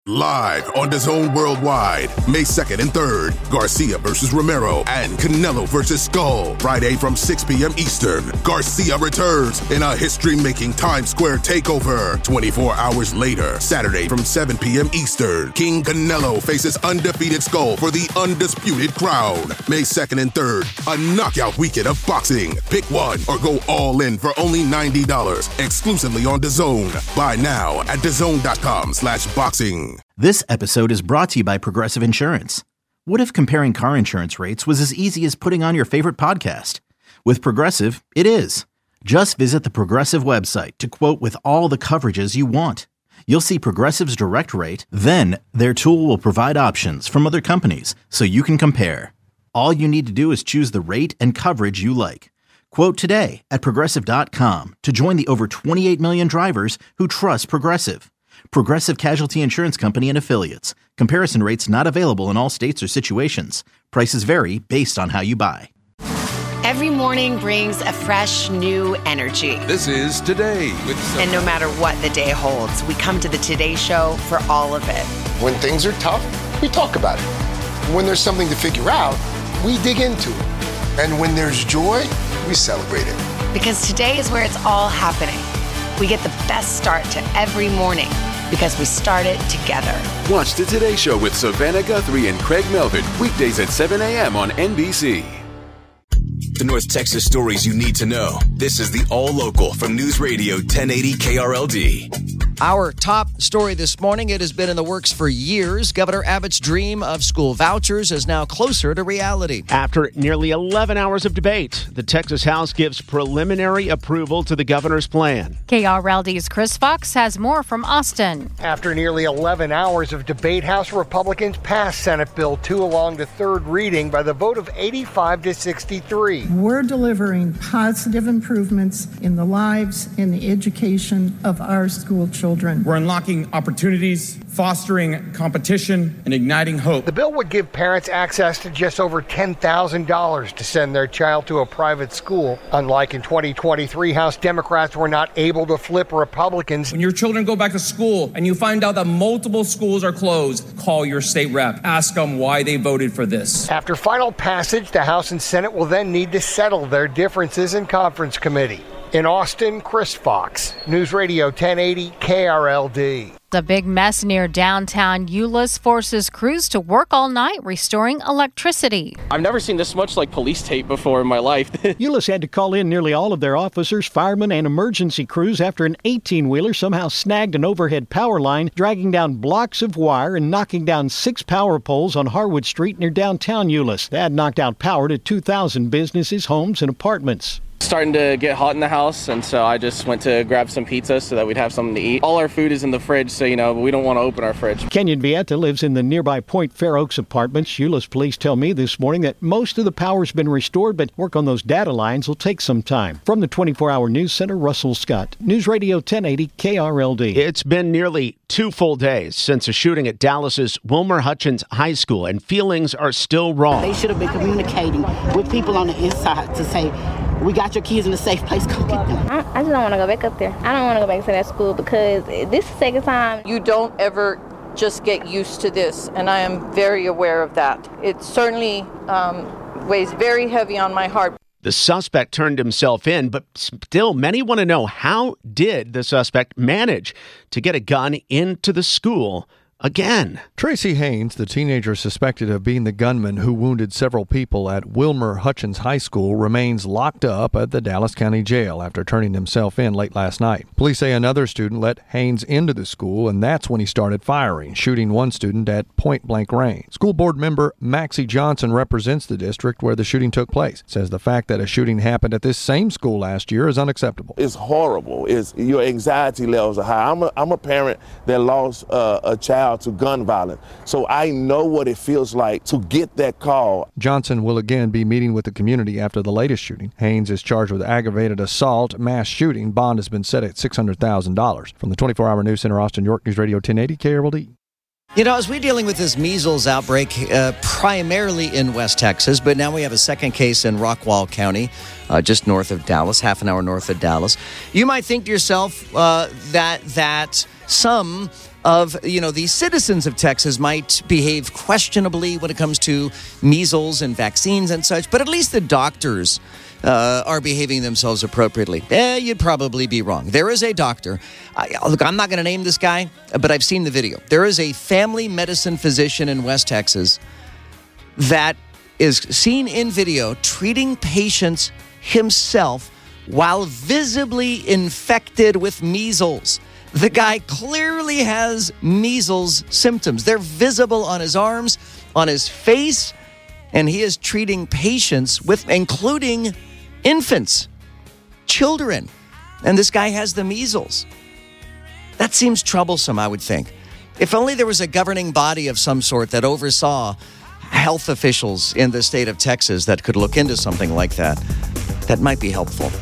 Live on DAZN Worldwide, May 2nd and 3rd, Garcia versus Romero and Canelo versus Skull. Friday from 6 p.m. Eastern, Garcia returns in a history-making Times Square takeover. 24 hours later, Saturday from 7 p.m. Eastern, King Canelo faces undefeated Skull for the undisputed crown. May 2nd and 3rd, a knockout weekend of boxing. Pick one or go all in for only $90, exclusively on DAZN. Buy now at DAZN.com/boxing. This episode is brought to you by Progressive Insurance. What if comparing car insurance rates was as easy as putting on your favorite podcast? With Progressive, it is. Just visit the Progressive website to quote with all the coverages you want. You'll see Progressive's direct rate, then their tool will provide options from other companies so you can compare. All you need to do is choose the rate and coverage you like. Quote today at Progressive.com to join the over 28 million drivers who trust Progressive. Progressive Casualty Insurance Company and Affiliates. Comparison rates not available in all states or situations. Prices vary based on how you buy. Every morning brings a fresh, new energy. This is Today. And no matter what the day holds, we come to the Today Show for all of it. When things are tough, we talk about it. When there's something to figure out, we dig into it. And when there's joy, we celebrate it. Because today is where it's all happening. We get the best start to every morning because we start it together. Watch the Today Show with Savannah Guthrie and Craig Melvin, weekdays at 7 a.m. on NBC. The North Texas stories you need to know. This is the All Local from News Radio 1080 KRLD. Our top story this morning, it has been in the works for years. Governor Abbott's dream of school vouchers is now closer to reality. After nearly 11 hours of debate, the Texas House gives preliminary approval to the governor's plan. KRLD's Chris Fox has more from Austin. After nearly 11 hours of debate, House Republicans passed Senate Bill 2 along to third reading by the vote of 85 to 63. We're delivering positive improvements in the lives and the education of our school children. We're unlocking opportunities, fostering competition, and igniting hope. The bill would give parents access to just over $10,000 to send their child to a private school. Unlike in 2023, House Democrats were not able to flip Republicans. When your children go back to school and you find out that multiple schools are closed, call your state rep. Ask them why they voted for this. After final passage, the House and Senate will then need to settle their differences in conference committee. In Austin, Chris Fox, News Radio 1080 KRLD. The big mess near downtown Euless forces crews to work all night restoring electricity. I've never seen this much like police tape before in my life. Euless had to call in nearly all of their officers, firemen, and emergency crews after an 18-wheeler somehow snagged an overhead power line, dragging down blocks of wire and knocking down 6 power poles on Harwood Street near downtown Euless. That knocked out power to 2,000 businesses, homes, and apartments. Starting to get hot in the house, and so I just went to grab some pizza so that we'd have something to eat. All our food is in the fridge, so, we don't want to open our fridge. Kenyon Vieta lives in the nearby Point Fair Oaks apartments. Euless police tell me this morning that most of the power's been restored, but work on those data lines will take some time. From the 24-hour News Center, Russell Scott, News Radio 1080 KRLD. It's been nearly 2 full days since a shooting at Dallas's Wilmer Hutchins High School, and feelings are still raw. They should have been communicating with people on the inside to say, we got your kids in a safe place, go get them. I just don't want to go back up there. I don't want to go back to that school because this is the second time. You don't ever just get used to this, and I am very aware of that. It certainly weighs very heavy on my heart. The suspect turned himself in, but still many want to know, how did the suspect manage to get a gun into the school again? Tracy Haynes, the teenager suspected of being the gunman who wounded several people at Wilmer Hutchins High School, remains locked up at the Dallas County Jail after turning himself in late last night. Police say another student let Haynes into the school, and that's when he started firing, shooting one student at point-blank range. School board member Maxie Johnson represents the district where the shooting took place. Says the fact that a shooting happened at this same school last year is unacceptable. It's horrible. Your anxiety levels are high. I'm a parent that lost a child to gun violence, so I know what it feels like to get that call. Johnson will again be meeting with the community after the latest shooting. Haynes is charged with aggravated assault, mass shooting. Bond has been set at $600,000. From the 24-hour News Center, Austin, York, News Radio 1080 KRLD. As we're dealing with this measles outbreak primarily in West Texas, but now we have a second case in Rockwall County, just north of Dallas, half an hour north of Dallas. You might think to yourself that some of, these citizens of Texas might behave questionably when it comes to measles and vaccines and such, but at least the doctors are behaving themselves appropriately. You'd probably be wrong. There is a doctor. Look, I'm not going to name this guy, but I've seen the video. There is a family medicine physician in West Texas that is seen in video treating patients himself while visibly infected with measles. The guy clearly has measles symptoms. They're visible on his arms, on his face, and he is treating patients including infants, children, and this guy has the measles. That seems troublesome, I would think. If only there was a governing body of some sort that oversaw health officials in the state of Texas that could look into something like that. That might be helpful.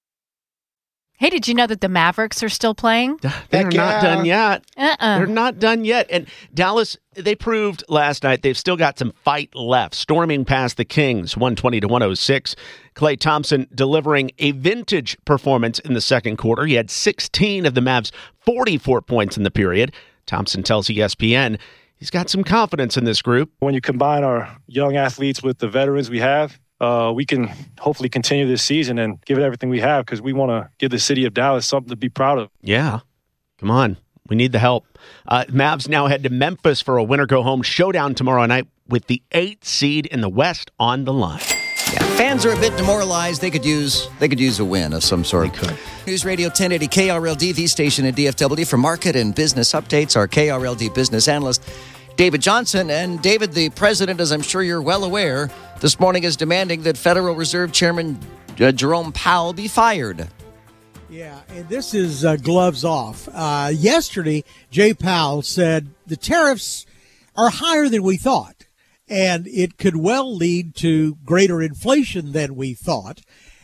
Hey, did you know that the Mavericks are still playing? They're not done yet. They're not done yet. And Dallas, they proved last night they've still got some fight left, storming past the Kings, 120-106. Klay Thompson delivering a vintage performance in the second quarter. He had 16 of the Mavs' 44 points in the period. Thompson tells ESPN he's got some confidence in this group. When you combine our young athletes with the veterans we have, we can hopefully continue this season and give it everything we have because we want to give the city of Dallas something to be proud of. Yeah. Come on. We need the help. Mavs now head to Memphis for a winner-go-home showdown tomorrow night with the 8th seed in the West on the line. Yeah, fans are a bit demoralized. They could use a win of some sort. They could. News Radio 1080 KRLD, the station in DFW. For market and business updates, our KRLD business analyst, David Johnson. And David, the president, as I'm sure you're well aware, this morning is demanding that Federal Reserve Chairman Jerome Powell be fired. Yeah, and this is gloves off. Yesterday, Jay Powell said the tariffs are higher than we thought, and it could well lead to greater inflation than we thought.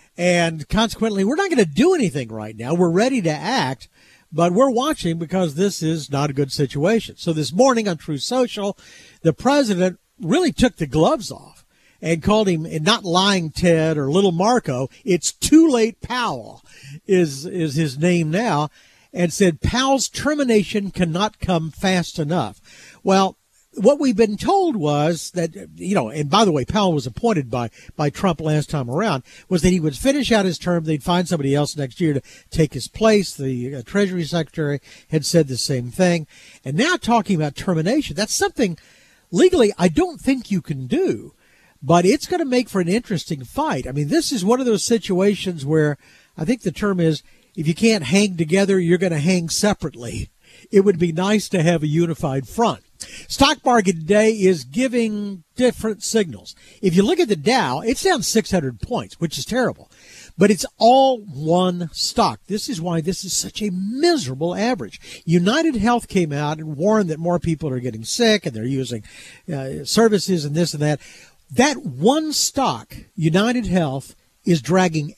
And consequently, we're not going to do anything right now. We're ready to act, but we're watching because this is not a good situation. So this morning on Truth Social, the president really took the gloves off and called him, and not Lying Ted or Little Marco, it's Too Late Powell is his name now, and said Powell's termination cannot come fast enough. Well, what we've been told was that, and by the way, Powell was appointed by Trump last time around, was that he would finish out his term, they'd find somebody else next year to take his place. The Treasury Secretary had said the same thing. And now talking about termination, that's something legally I don't think you can do. But it's going to make for an interesting fight. I mean, this is one of those situations where I think the term is, if you can't hang together, you're going to hang separately. It would be nice to have a unified front. Stock market today is giving different signals. If you look at the Dow, it's down 600 points, which is terrible. But it's all one stock. This is why this is such a miserable average. United Health came out and warned that more people are getting sick and they're using services and this and that. That one stock, United Health, is dragging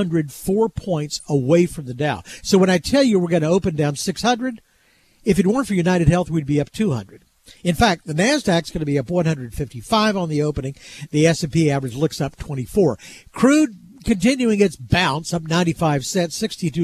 804 points away from the Dow. So when I tell you we're going to open down 600, if it weren't for United Health, we'd be up 200. In fact, the NASDAQ's going to be up 155 on the opening. The S&P average looks up 24. Crude continuing its bounce, up 95 cents,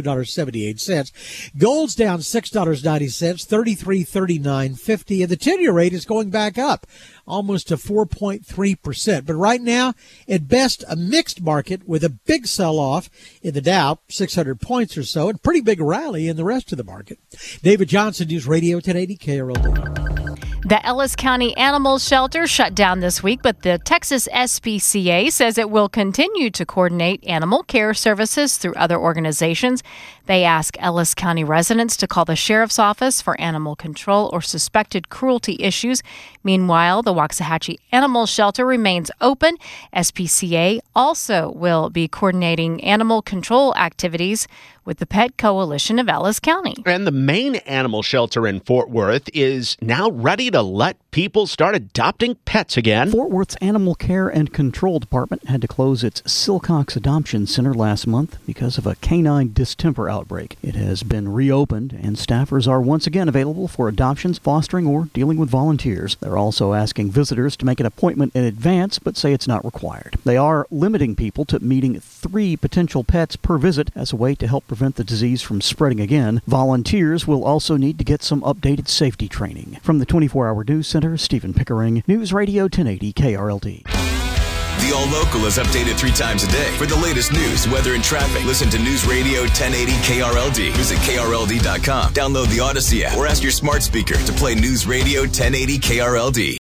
$62.78. Gold's down $6.90, $33.39.50. And the 10-year rate is going back up, almost to 4.3%. But right now, at best, a mixed market with a big sell-off in the Dow, 600 points or so, and pretty big rally in the rest of the market. David Johnson, News Radio 1080 KRLD. The Ellis County Animal Shelter shut down this week, but the Texas SPCA says it will continue to coordinate animal care services through other organizations. They ask Ellis County residents to call the Sheriff's Office for animal control or suspected cruelty issues. Meanwhile, the Waxahachie Animal Shelter remains open. SPCA also will be coordinating animal control activities with the Pet Coalition of Ellis County. And the main animal shelter in Fort Worth is now ready to let people start adopting pets again. Fort Worth's Animal Care and Control Department had to close its Silcox Adoption Center last month because of a canine distemper outbreak. It has been reopened, and staffers are once again available for adoptions, fostering, or dealing with volunteers. They're also asking visitors to make an appointment in advance, but say it's not required. They are limiting people to meeting 3 potential pets per visit as a way to help prevent the disease from spreading again. Volunteers will also need to get some updated safety training. From the 24-Hour News Center, Stephen Pickering, News Radio 1080 KRLD. The All Local is updated 3 times a day. For the latest news, weather, and traffic, listen to News Radio 1080 KRLD. Visit KRLD.com. Download the Odyssey app or ask your smart speaker to play News Radio 1080 KRLD.